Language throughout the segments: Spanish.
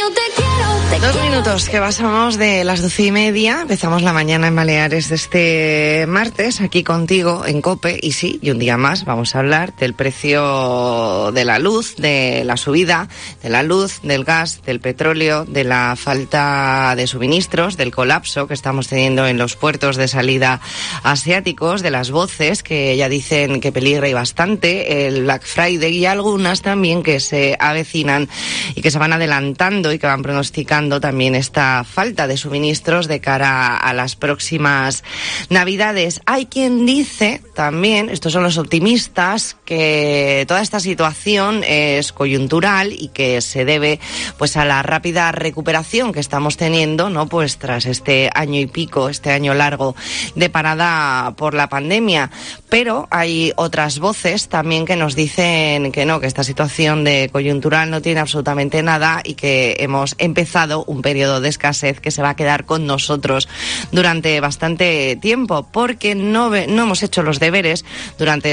2 minutos que pasamos de las 12:30. Empezamos la mañana en Baleares de este martes, aquí contigo en COPE. Y sí, y un día más vamos a hablar del precio de la luz, de la subida de la luz, del gas, del petróleo, de la falta de suministros, del colapso que estamos teniendo en los puertos de salida asiáticos, de las voces que ya dicen que peligra y bastante el Black Friday, y algunas también que se avecinan y que se van adelantando y que van pronosticando también esta falta de suministros de cara a las próximas Navidades. Hay quien dice también, estos son los optimistas, que toda esta situación es coyuntural y que se debe pues a la rápida recuperación que estamos teniendo, ¿no? Pues tras este año y pico, este año largo de parada por la pandemia. Pero hay otras voces también que nos dicen que no, que esta situación de coyuntural no tiene absolutamente nada y que hemos empezado un periodo de escasez que se va a quedar con nosotros durante bastante tiempo, porque no hemos hecho los deberes durante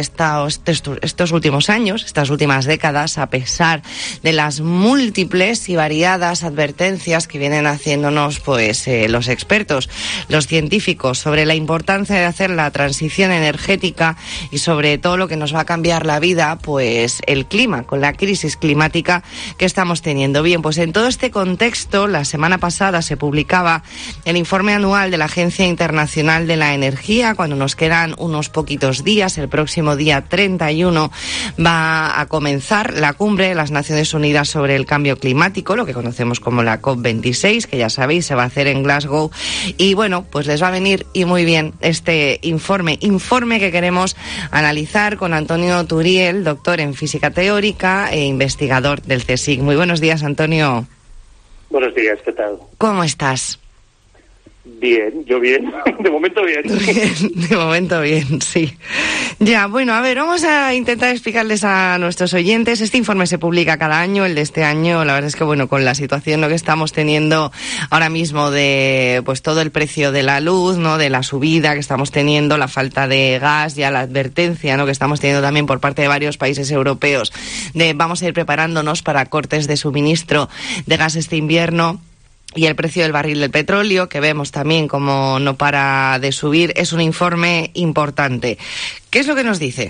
estos últimos años, estas últimas décadas, a pesar de las múltiples y variadas advertencias que vienen haciéndonos pues los expertos, los científicos, sobre la importancia de hacer la transición energética y sobre todo lo que nos va a cambiar la vida, pues el clima, con la crisis climática que estamos teniendo. Bien, pues en todo este contexto, la semana pasada se publicaba el informe anual de la Agencia Internacional de la Energía. Cuando nos quedan unos poquitos días, el próximo día 31 va a comenzar la cumbre de las Naciones Unidas sobre el cambio climático, lo que conocemos como la COP26, que ya sabéis se va a hacer en Glasgow. Y bueno, pues les va a venir y muy bien este informe que queremos analizar con Antonio Turiel, doctor en física teórica e investigador del CSIC. Muy buenos días, Antonio. Buenos días, ¿qué tal? ¿Cómo estás? Bien, yo bien. De momento bien. De momento bien, sí. Ya, bueno, a ver, vamos a intentar explicarles a nuestros oyentes. Este informe se publica cada año, el de este año, la verdad es que, bueno, con la situación ¿no? que estamos teniendo ahora mismo de, pues, todo el precio de la luz, ¿no? De la subida que estamos teniendo, la falta de gas, ya la advertencia, ¿no? Que estamos teniendo también por parte de varios países europeos de vamos a ir preparándonos para cortes de suministro de gas este invierno. Y el precio del barril del petróleo, que vemos también como no para de subir, es un informe importante. ¿Qué es lo que nos dice?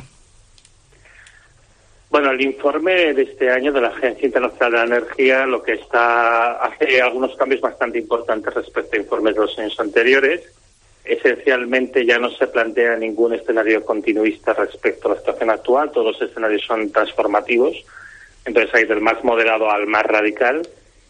Bueno, el informe de este año de la Agencia Internacional de la Energía lo que hace algunos cambios bastante importantes respecto a informes de los años anteriores. Esencialmente ya no se plantea ningún escenario continuista respecto a la situación actual. Todos los escenarios son transformativos. Entonces hay del más moderado al más radical.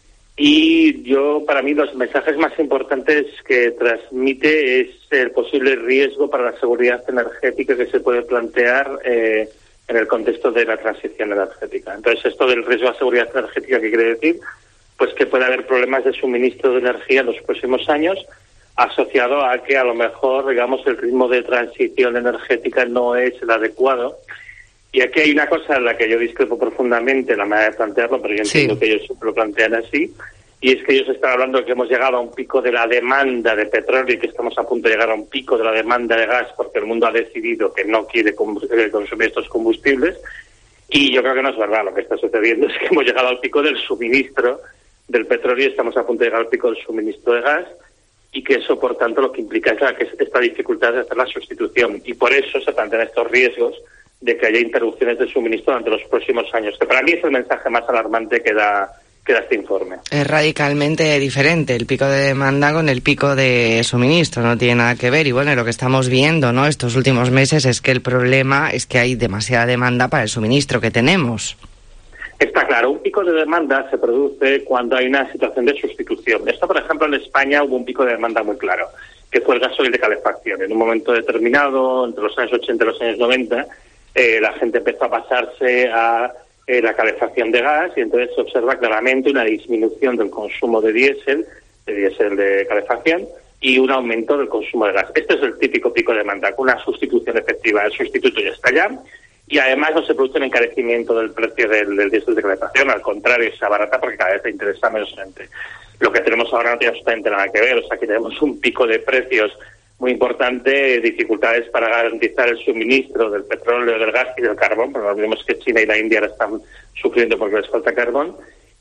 Y para mí, los mensajes más importantes que transmite es el posible riesgo para la seguridad energética que se puede plantear en el contexto de la transición energética. Entonces, esto del riesgo a la seguridad energética, ¿qué quiere decir? Pues que puede haber problemas de suministro de energía en los próximos años, asociado a que a lo mejor, digamos, el ritmo de transición energética no es el adecuado. Y aquí hay una cosa en la que yo discrepo profundamente, la manera de plantearlo, pero yo entiendo que ellos siempre lo plantean así, y es que ellos están hablando de que hemos llegado a un pico de la demanda de petróleo y que estamos a punto de llegar a un pico de la demanda de gas porque el mundo ha decidido que no quiere consumir estos combustibles, y yo creo que no es verdad. Lo que está sucediendo es que hemos llegado al pico del suministro del petróleo y estamos a punto de llegar al pico del suministro de gas, y que eso, por tanto, lo que implica es esta dificultad de hacer la sustitución, y por eso se plantean estos riesgos de que haya interrupciones de suministro durante los próximos años, que para mí es el mensaje más alarmante que da este informe. Es radicalmente diferente el pico de demanda con el pico de suministro, no tiene nada que ver. Y bueno, lo que estamos viendo, ¿no?, estos últimos meses es que el problema es que hay demasiada demanda para el suministro que tenemos. Está claro, un pico de demanda se produce cuando hay una situación de sustitución. Esto, por ejemplo, en España hubo un pico de demanda muy claro, que fue el gasoil de calefacción. En un momento determinado, entre los años 80 y los años 90, la gente empezó a pasarse a la calefacción de gas, y entonces se observa claramente una disminución del consumo de diésel de calefacción, y un aumento del consumo de gas. Este es el típico pico de demanda, con una sustitución efectiva. El sustituto ya está allá, y además no se produce un encarecimiento del precio del diésel de calefacción. Al contrario, se abarata porque cada vez le interesa menos gente. Lo que tenemos ahora no tiene absolutamente nada que ver. O sea, aquí tenemos un pico de precios muy importante, dificultades para garantizar el suministro del petróleo, del gas y del carbón, porque no olvidemos que China y la India ahora están sufriendo porque les falta carbón,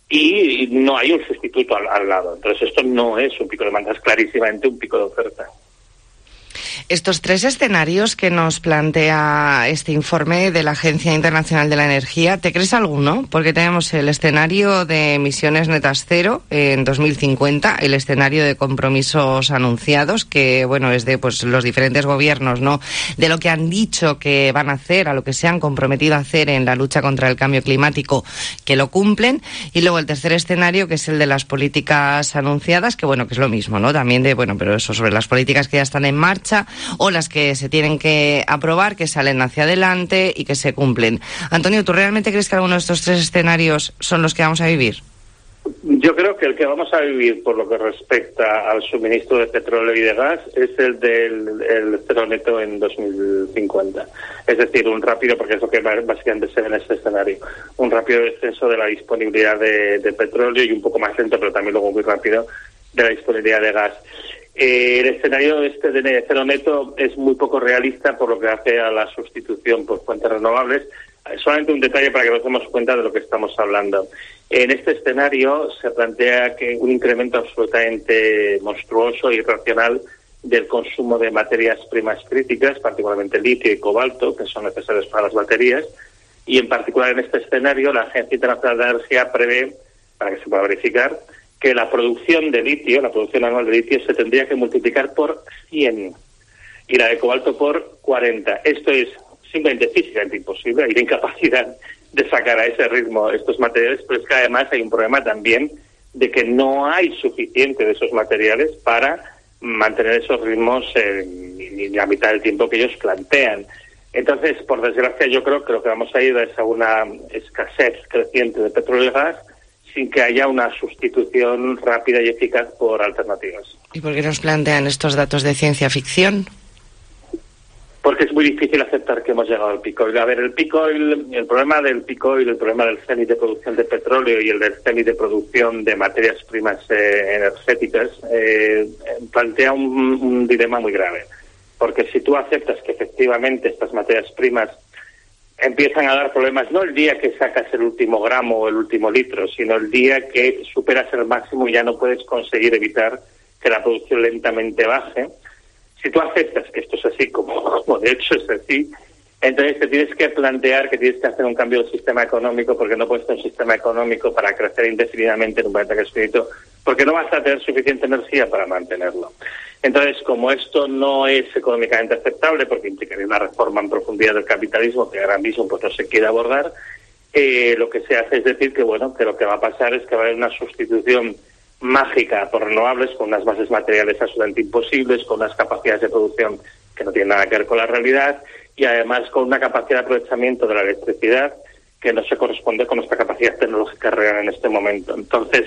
y no hay un sustituto al lado. Entonces esto no es un pico de demanda, es clarísimamente un pico de oferta. Estos tres escenarios que nos plantea este informe de la Agencia Internacional de la Energía, ¿te crees alguno? Porque tenemos el escenario de emisiones netas cero en 2050, el escenario de compromisos anunciados, que bueno, es de pues los diferentes gobiernos, ¿no? De lo que han dicho que van a hacer, a lo que se han comprometido a hacer en la lucha contra el cambio climático, que lo cumplen. Y luego el tercer escenario, que es el de las políticas anunciadas, que bueno, que es lo mismo, ¿no? También de, bueno, pero eso sobre las políticas que ya están en marcha, o las que se tienen que aprobar, que salen hacia adelante y que se cumplen. Antonio, ¿tú realmente crees que alguno de estos tres escenarios son los que vamos a vivir? Yo creo que el que vamos a vivir por lo que respecta al suministro de petróleo y de gas es el del cero neto en 2050. Es decir, un rápido, porque es lo que básicamente se ve en este escenario, un rápido descenso de la disponibilidad de petróleo y un poco más lento, pero también luego muy rápido, de la disponibilidad de gas. El escenario este de cero neto es muy poco realista por lo que hace a la sustitución por fuentes renovables. Solamente un detalle para que nos demos cuenta de lo que estamos hablando. En este escenario se plantea que un incremento absolutamente monstruoso e irracional del consumo de materias primas críticas, particularmente litio y cobalto, que son necesarios para las baterías, y en particular en este escenario la Agencia Internacional de la Energía prevé, para que se pueda verificar, que la producción de litio, la producción anual de litio, se tendría que multiplicar por 100 y la de cobalto por 40. Esto es simplemente físicamente imposible, hay la incapacidad de sacar a ese ritmo estos materiales, pero es que además hay un problema también de que no hay suficiente de esos materiales para mantener esos ritmos ni la mitad del tiempo que ellos plantean. Entonces, por desgracia, yo creo que lo que vamos a ir es a una escasez creciente de petróleo y gas, sin que haya una sustitución rápida y eficaz por alternativas. ¿Y por qué nos plantean estos datos de ciencia ficción? Porque es muy difícil aceptar que hemos llegado al peak oil. A ver, el problema del peak oil, el problema del cenit de producción de petróleo y el del cenit de producción de materias primas energéticas plantea un dilema muy grave. Porque si tú aceptas que efectivamente estas materias primas empiezan a dar problemas no el día que sacas el último gramo o el último litro, sino el día que superas el máximo y ya no puedes conseguir evitar que la producción lentamente baje. Si tú aceptas que esto es así, como de hecho es así, entonces te tienes que plantear que tienes que hacer un cambio del sistema económico, porque no puedes tener un sistema económico para crecer indefinidamente en un planeta que es finito, porque no vas a tener suficiente energía para mantenerlo. Entonces, como esto no es económicamente aceptable, porque implicaría una reforma en profundidad del capitalismo que ahora mismo pues no se quiere abordar, lo que se hace es decir que bueno, que lo que va a pasar es que va a haber una sustitución mágica por renovables con unas bases materiales absolutamente imposibles, con unas capacidades de producción que no tienen nada que ver con la realidad y además con una capacidad de aprovechamiento de la electricidad que no se corresponde con nuestra capacidad tecnológica real en este momento. Entonces,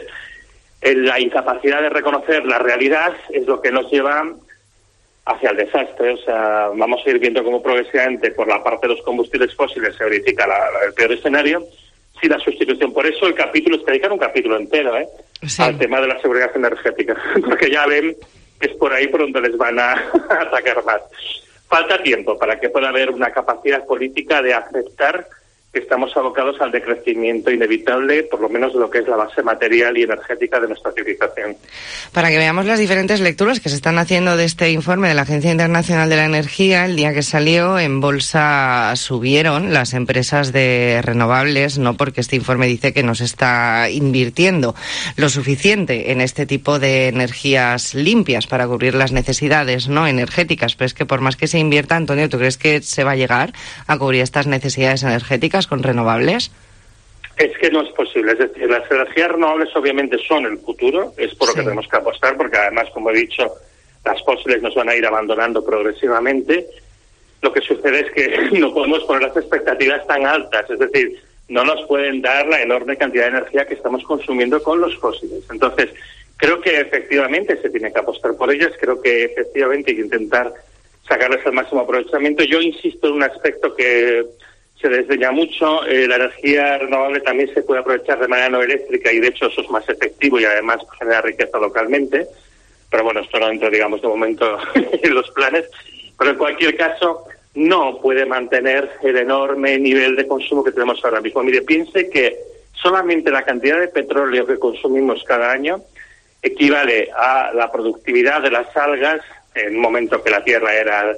la incapacidad de reconocer la realidad es lo que nos lleva hacia el desastre. O sea, vamos a ir viendo cómo progresivamente por la parte de los combustibles fósiles se verifica el peor escenario. Sí, la sustitución. Por eso el capítulo, es que dedican un capítulo entero sí, al tema de la seguridad energética, porque ya ven que es por ahí por donde les van a atacar más. Falta tiempo para que pueda haber una capacidad política de aceptar que estamos abocados al decrecimiento inevitable, por lo menos de lo que es la base material y energética de nuestra civilización. Para que veamos las diferentes lecturas que se están haciendo de este informe de la Agencia Internacional de la Energía, el día que salió en bolsa subieron las empresas de renovables, no porque este informe dice que no se está invirtiendo lo suficiente en este tipo de energías limpias para cubrir las necesidades no energéticas, pero es que por más que se invierta, Antonio, ¿tú crees que se va a llegar a cubrir estas necesidades energéticas con renovables? Es que no es posible. Es decir, las energías renovables obviamente son el futuro, es por lo que tenemos que apostar, porque además, como he dicho, las fósiles nos van a ir abandonando progresivamente. Lo que sucede es que no podemos poner las expectativas tan altas, es decir, no nos pueden dar la enorme cantidad de energía que estamos consumiendo con los fósiles. Entonces, creo que efectivamente se tiene que apostar por ellas, creo que efectivamente hay que intentar sacarles el máximo aprovechamiento. Yo insisto en un aspecto que se desdeña mucho, la energía renovable también se puede aprovechar de manera no eléctrica y de hecho eso es más efectivo y además genera riqueza localmente, pero bueno, esto no entra, digamos, de momento en los planes, pero en cualquier caso no puede mantener el enorme nivel de consumo que tenemos ahora mismo. Mire, piense que solamente la cantidad de petróleo que consumimos cada año equivale a la productividad de las algas en un momento que la Tierra era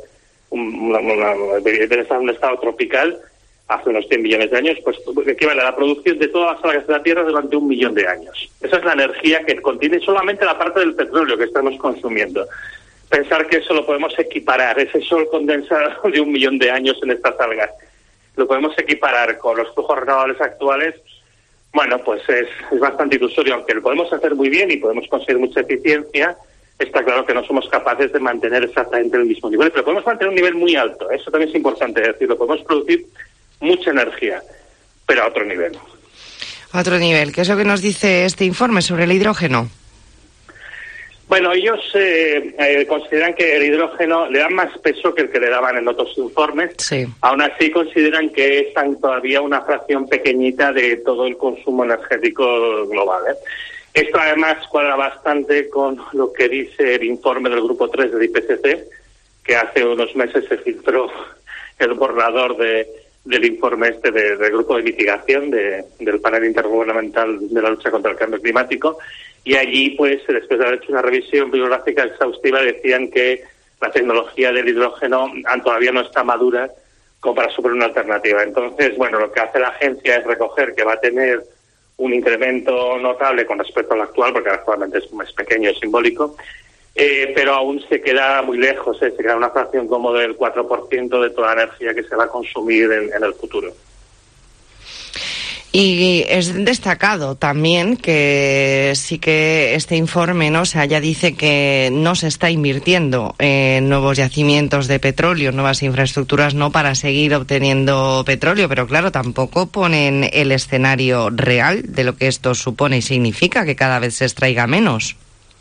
un estado tropical, hace unos 100 millones de años, pues equivale a la producción de todas las algas de la Tierra durante 1 millón de años. Esa es la energía que contiene solamente la parte del petróleo que estamos consumiendo. Pensar que eso lo podemos equiparar, ese sol condensado de 1 millón de años en estas algas, lo podemos equiparar con los flujos renovables actuales, bueno, pues es bastante ilusorio, aunque lo podemos hacer muy bien y podemos conseguir mucha eficiencia. Está claro que no somos capaces de mantener exactamente el mismo nivel, pero podemos mantener un nivel muy alto. Eso también es importante decirlo. Podemos producir mucha energía, pero a otro nivel. A otro nivel. ¿Qué es lo que nos dice este informe sobre el hidrógeno? Bueno, ellos consideran que el hidrógeno le dan más peso que el que le daban en otros informes. Sí. Aún así consideran que es todavía una fracción pequeñita de todo el consumo energético global, ¿eh? Esto además cuadra bastante con lo que dice el informe del Grupo 3 del IPCC, que hace unos meses se filtró el borrador del informe del Grupo de Mitigación del Panel Intergubernamental de la Lucha contra el Cambio Climático, y allí, pues, después de haber hecho una revisión bibliográfica exhaustiva, decían que la tecnología del hidrógeno todavía no está madura como para suponer una alternativa. Entonces, bueno, lo que hace la agencia es recoger que va a tener un incremento notable con respecto al actual, porque actualmente es más pequeño, es simbólico, pero aún se queda muy lejos, se queda una fracción como del 4% de toda la energía que se va a consumir en el futuro. Y es destacado también que sí que este informe, ¿no? O sea, ya dice que no se está invirtiendo en nuevos yacimientos de petróleo, nuevas infraestructuras, no para seguir obteniendo petróleo, pero claro, tampoco ponen el escenario real de lo que esto supone y significa, que cada vez se extraiga menos.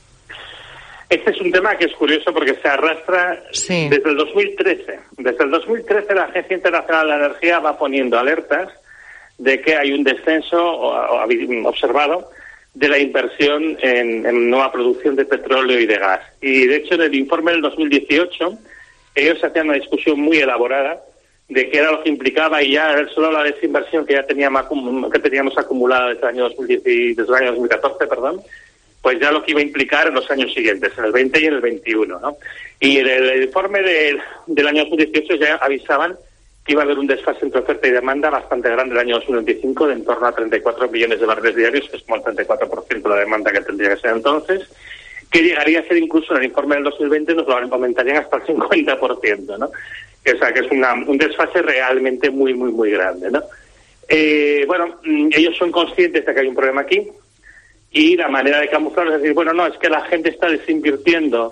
Este es un tema que es curioso porque se arrastra desde el 2013. Desde el 2013 la Agencia Internacional de la Energía va poniendo alertas de que hay un descenso observado de la inversión en nueva producción de petróleo y de gas. Y de hecho en el informe del 2018 ellos hacían una discusión muy elaborada de qué era lo que implicaba, y ya solo la desinversión que ya teníamos acumulada desde el año 2014, pues ya lo que iba a implicar en los años siguientes, en el 20 y en el 21, ¿no? Y en el informe del año 2018 ya avisaban que iba a haber un desfase entre oferta y demanda bastante grande el año 2025, de en torno a 34 millones de barriles diarios, que es como el 34% de la demanda que tendría que ser entonces, que llegaría a ser incluso en el informe del 2020, nos lo aumentarían hasta el 50%, ¿no? O sea, que es un desfase realmente muy, muy, muy grande, ¿no? Bueno, ellos son conscientes de que hay un problema aquí, y la manera de camuflarlo es decir, bueno, no, es que la gente está desinvirtiendo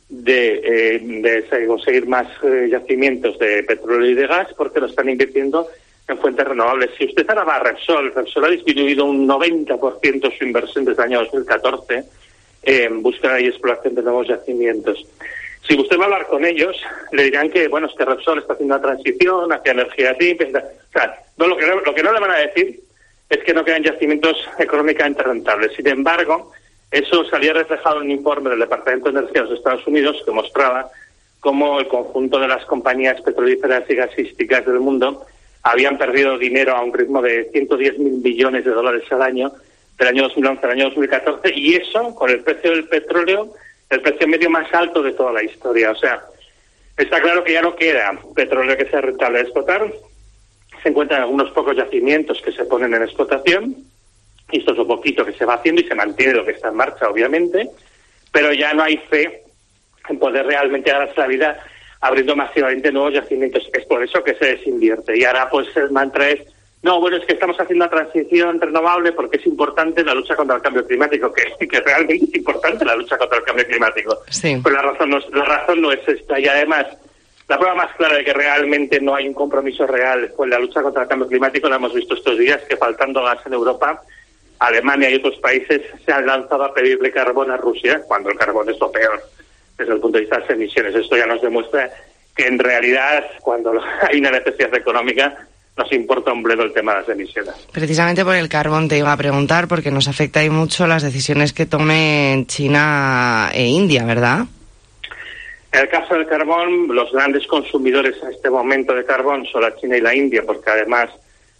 de conseguir más yacimientos de petróleo y de gas porque lo están invirtiendo en fuentes renovables. Si usted ahora va a Repsol ha disminuido un 90% su inversión desde el año 2014 en búsqueda y exploración de nuevos yacimientos. Si usted va a hablar con ellos, le dirán que, bueno, es que Repsol está haciendo una transición hacia energías limpias. O sea, no, lo que no le van a decir es que no quedan yacimientos económicamente rentables. Sin embargo, eso salía reflejado en un informe del Departamento de Energía de los Estados Unidos que mostraba cómo el conjunto de las compañías petrolíferas y gasísticas del mundo habían perdido dinero a un ritmo de 110.000 billones de dólares al año, del año 2011 al año 2014, y eso con el precio del petróleo, el precio medio más alto de toda la historia. O sea, está claro que ya no queda petróleo que sea rentable de explotar. Se encuentran algunos pocos yacimientos que se ponen en explotación, y esto es lo poquito que se va haciendo y se mantiene lo que está en marcha, obviamente, pero ya no hay fe en poder realmente ganarse la vida abriendo masivamente nuevos yacimientos. Es por eso que se desinvierte. Y ahora pues el mantra es, no, bueno, es que estamos haciendo una transición renovable porque es importante la lucha contra el cambio climático, que realmente es importante la lucha contra el cambio climático. Sí. Pero la razón no es esta. Y además, la prueba más clara de que realmente no hay un compromiso real con la lucha contra el cambio climático la hemos visto estos días, que faltando gas en Europa, Alemania y otros países se han lanzado a pedirle carbón a Rusia, cuando el carbón es lo peor desde el punto de vista de las emisiones. Esto ya nos demuestra que en realidad, cuando hay una necesidad económica, nos importa un bledo el tema de las emisiones. Precisamente por el carbón te iba a preguntar, porque nos afecta ahí mucho las decisiones que tomen China e India, ¿verdad? En el caso del carbón, los grandes consumidores en este momento de carbón son la China y la India, porque además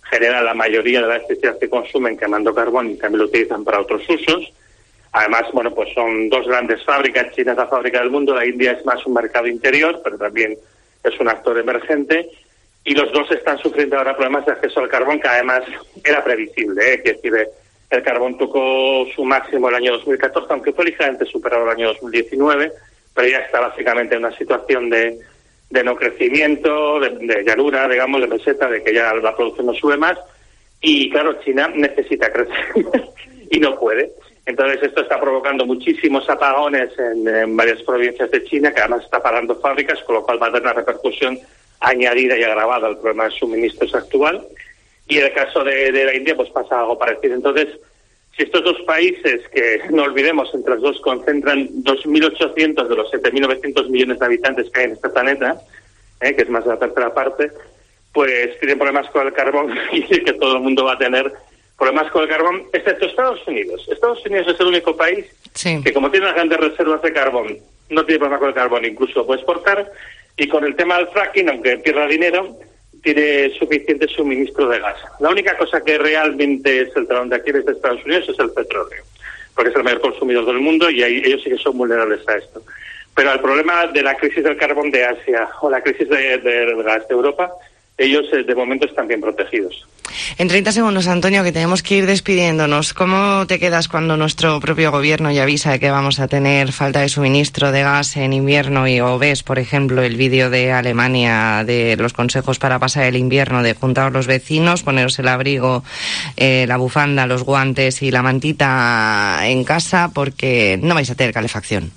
genera la mayoría de la electricidad que consumen quemando carbón y también lo utilizan para otros usos. Además, bueno, pues son dos grandes fábricas. China es la fábrica del mundo, la India es más un mercado interior, pero también es un actor emergente. Y los dos están sufriendo ahora problemas de acceso al carbón, que además era previsible, ¿eh? Que es decir, el carbón tocó su máximo el año 2014, aunque fue ligeramente superado el año 2019, pero ya está básicamente en una situación de no crecimiento, de llanura, digamos, de meseta, de que ya la producción no sube más. Y claro, China necesita crecer y no puede. Entonces esto está provocando muchísimos apagones en varias provincias de China, que además está parando fábricas, con lo cual va a tener una repercusión añadida y agravada al problema de suministros actual. Y en el caso de la India, pues pasa algo parecido. Entonces, si estos dos países, que no olvidemos, entre los dos concentran 2.800 de los 7.900 millones de habitantes que hay en este planeta, que es más de la tercera parte, pues tienen problemas con el carbón y que todo el mundo va a tener problemas con el carbón, excepto Estados Unidos. Estados Unidos es el único país que, como tiene las grandes reservas de carbón, no tiene problema con el carbón, incluso lo puede exportar, y con el tema del fracking, aunque pierda dinero, tiene suficiente suministro de gas. La única cosa que realmente es el talón de Aquiles de Estados Unidos es el petróleo, porque es el mayor consumidor del mundo y ellos sí que son vulnerables a esto. Pero el problema de la crisis del carbón de Asia o la crisis del gas de Europa, ellos de momento están bien protegidos. En 30 segundos, Antonio, que tenemos que ir despidiéndonos. ¿Cómo te quedas cuando nuestro propio gobierno ya avisa de que vamos a tener falta de suministro de gas en invierno o ves, por ejemplo, el vídeo de Alemania de los consejos para pasar el invierno, de juntaros los vecinos, poneros el abrigo, la bufanda, los guantes y la mantita en casa porque no vais a tener calefacción?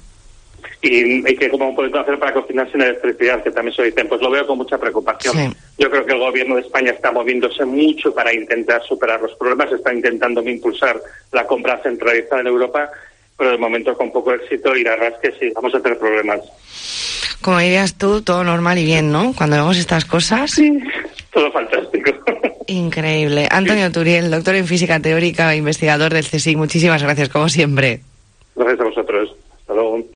Y que cómo podemos hacer para cocinar sin electricidad, que también se dicen, pues lo veo con mucha preocupación. Sí. Yo creo que el gobierno de España está moviéndose mucho para intentar superar los problemas, está intentando impulsar la compra centralizada en Europa, pero de momento con poco éxito, y la verdad es que sí, vamos a tener problemas. Como dirías tú, todo normal y bien, ¿no? Cuando vemos estas cosas. Sí, todo fantástico. Increíble. Antonio Turiel, doctor en física teórica e investigador del CSIC, muchísimas gracias, como siempre. Gracias a vosotros. Hasta luego.